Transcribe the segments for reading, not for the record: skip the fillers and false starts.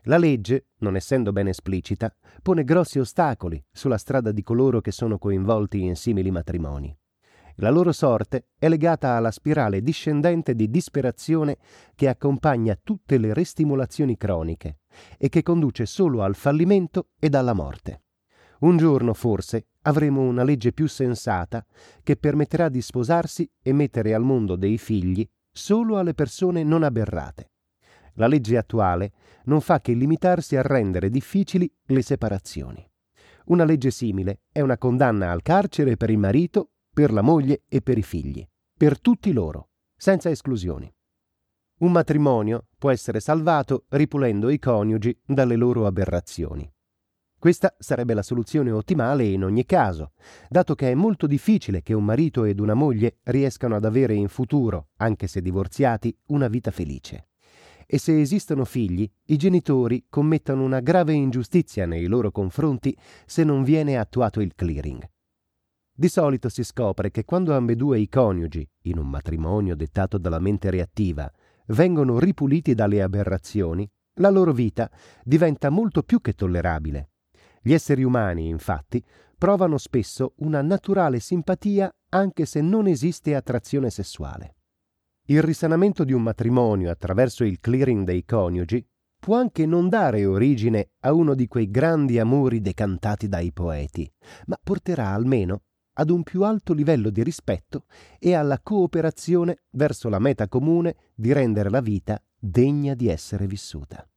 La legge, non essendo ben esplicita, pone grossi ostacoli sulla strada di coloro che sono coinvolti in simili matrimoni. La loro sorte è legata alla spirale discendente di disperazione che accompagna tutte le ristimolazioni croniche e che conduce solo al fallimento ed alla morte. Un giorno, forse, avremo una legge più sensata che permetterà di sposarsi e mettere al mondo dei figli solo alle persone non aberrate. La legge attuale non fa che limitarsi a rendere difficili le separazioni. Una legge simile è una condanna al carcere per il marito, per la moglie e per i figli, per tutti loro, senza esclusioni. Un matrimonio può essere salvato ripulendo i coniugi dalle loro aberrazioni. Questa sarebbe la soluzione ottimale in ogni caso, dato che è molto difficile che un marito ed una moglie riescano ad avere in futuro, anche se divorziati, una vita felice. E se esistono figli, i genitori commettono una grave ingiustizia nei loro confronti se non viene attuato il clearing. Di solito si scopre che quando ambedue i coniugi, in un matrimonio dettato dalla mente reattiva, vengono ripuliti dalle aberrazioni, la loro vita diventa molto più che tollerabile. Gli esseri umani, infatti, provano spesso una naturale simpatia anche se non esiste attrazione sessuale. Il risanamento di un matrimonio attraverso il clearing dei coniugi può anche non dare origine a uno di quei grandi amori decantati dai poeti, ma porterà almeno ad un più alto livello di rispetto e alla cooperazione verso la meta comune di rendere la vita degna di essere vissuta.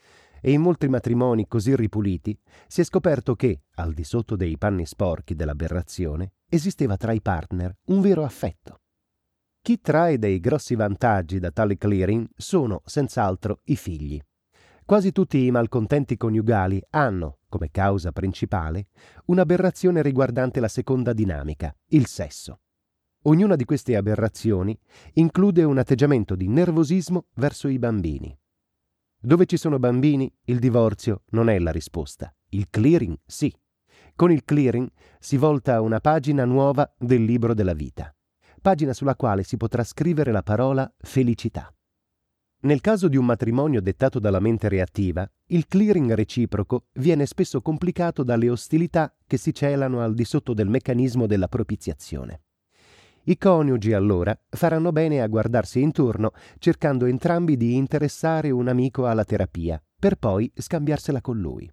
E in molti matrimoni così ripuliti si è scoperto che, al di sotto dei panni sporchi dell'aberrazione, esisteva tra i partner un vero affetto. Chi trae dei grossi vantaggi da tale clearing sono, senz'altro, i figli. Quasi tutti i malcontenti coniugali hanno, come causa principale, un'aberrazione riguardante la seconda dinamica, il sesso. Ognuna di queste aberrazioni include un atteggiamento di nervosismo verso i bambini. Dove ci sono bambini, il divorzio non è la risposta, il clearing sì. Con il clearing si volta una pagina nuova del libro della vita, pagina sulla quale si potrà scrivere la parola felicità. Nel caso di un matrimonio dettato dalla mente reattiva, il clearing reciproco viene spesso complicato dalle ostilità che si celano al di sotto del meccanismo della propiziazione. I coniugi, allora, faranno bene a guardarsi intorno, cercando entrambi di interessare un amico alla terapia, per poi scambiarsela con lui.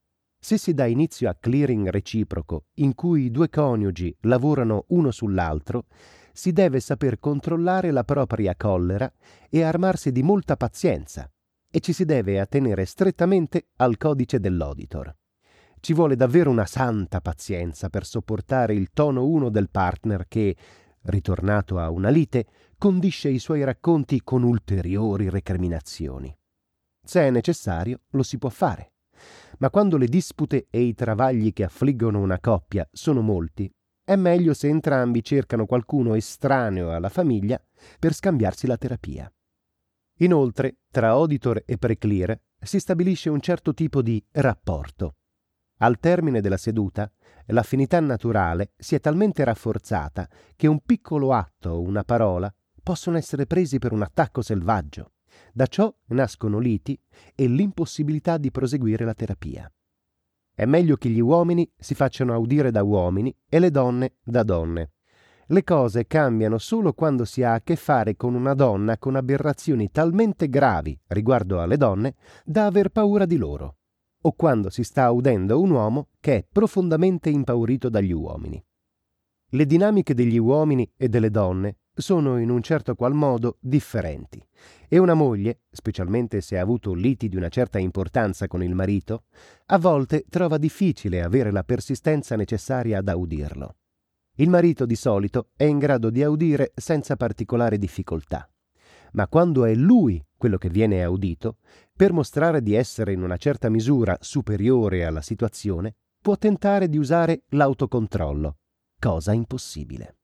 Se si dà inizio a clearing reciproco, in cui i due coniugi lavorano uno sull'altro, si deve saper controllare la propria collera e armarsi di molta pazienza, e ci si deve attenere strettamente al codice dell'auditor. Ci vuole davvero una santa pazienza per sopportare il tono 1 del partner che, ritornato a una lite, condisce i suoi racconti con ulteriori recriminazioni. Se è necessario, lo si può fare. Ma quando le dispute e i travagli che affliggono una coppia sono molti, è meglio se entrambi cercano qualcuno estraneo alla famiglia per scambiarsi la terapia. Inoltre, tra auditor e preclear si stabilisce un certo tipo di rapporto. Al termine della seduta, l'affinità naturale si è talmente rafforzata che un piccolo atto o una parola possono essere presi per un attacco selvaggio. Da ciò nascono liti e l'impossibilità di proseguire la terapia. È meglio che gli uomini si facciano udire da uomini e le donne da donne. Le cose cambiano solo quando si ha a che fare con una donna con aberrazioni talmente gravi riguardo alle donne da aver paura di loro, o quando si sta udendo un uomo che è profondamente impaurito dagli uomini. Le dinamiche degli uomini e delle donne sono in un certo qual modo differenti e una moglie, specialmente se ha avuto liti di una certa importanza con il marito, a volte trova difficile avere la persistenza necessaria ad audirlo. Il marito di solito è in grado di audire senza particolare difficoltà, ma quando è lui quello che viene audito, per mostrare di essere in una certa misura superiore alla situazione, può tentare di usare l'autocontrollo, cosa impossibile.